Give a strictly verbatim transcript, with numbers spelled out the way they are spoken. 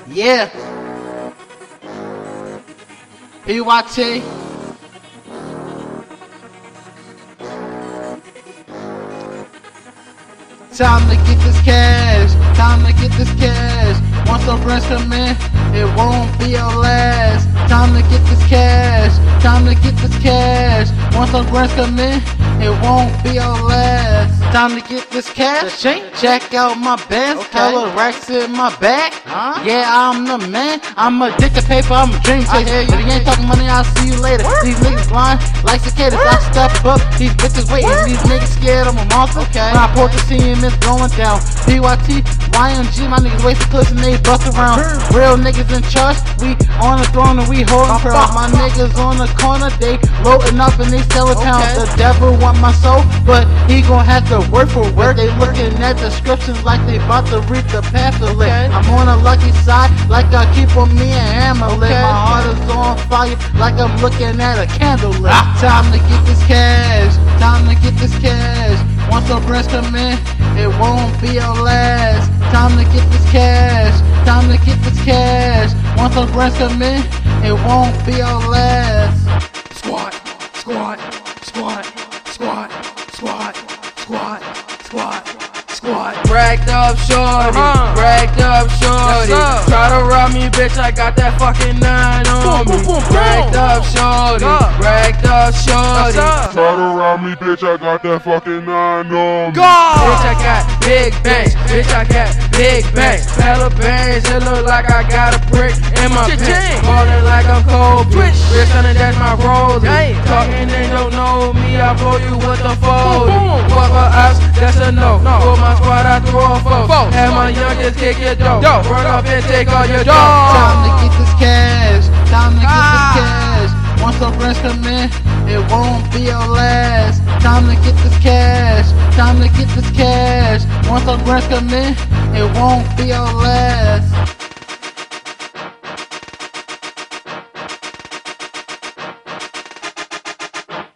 Yeah. P Y T. Time to get this cash. Time to get this cash. Once the rents come in, it won't be your last. Time to get this cash. Time to get this cash. Once the rents come in, it won't be your last. Time to get this cash. Check out my bands. Okay. Hella racks in my bag. Huh? Yeah, I'm the man. I'm addicted to paper. I'm a dream chaser. If you ain't talking money, I'll see you later. What? These niggas blind like cicadas. I step up. These bitches waiting. What? These niggas scared. I'm a monster. Okay. When I pour the scene, it's going down. P Y T, Y M G, my niggas wasting clips and they bust around. Real niggas in charge. We on the throne and we holding proud. My niggas on the corner, they loading up and they selling pounds. Okay. The devil want my soul, but he gon' have to work for work. They looking at descriptions like they about to read the pamphlet. Okay. I'm on a lucky side, like I keep on me and Hammerlet. Okay. My heart is on fire, like I'm looking at a candle lit. Ah. Time to get this cash, time to get this cash. Once the rents come in, it won't be your last. Time to get this cash, time to get this cash. Once the rents come in, it won't be your last. Squat, squat, squat, squat, squat, squat, squat, squat. Bragged up shorty, uh-huh. Bragged up shorty. Yes, try to rob me, bitch, I got that fucking nine on boom, me. Boom, boom, Bragged boom. up shorty, uh. Bragged up shorty. Yes, try to rob me, bitch, I got that fucking nine on me. Go! Bitch, I got big bangs, bitch, I got big bangs. Hella bangs, it look like I got a brick in my pants. Ballin' like I'm cold, bitch. Bitch, sonny, that's my rollie. Talking, they don't know me, I blow you with the fold. Fuck for us, that's a no. For my squad, I throw a foe. Have my youngest kick your dough. Run up and take all your dough. Time to get this cash. Time to get this cash. Once the rents come in, it won't be your last. Time to get this cash. Time to get this cash. Once the rents come in, it won't be your last.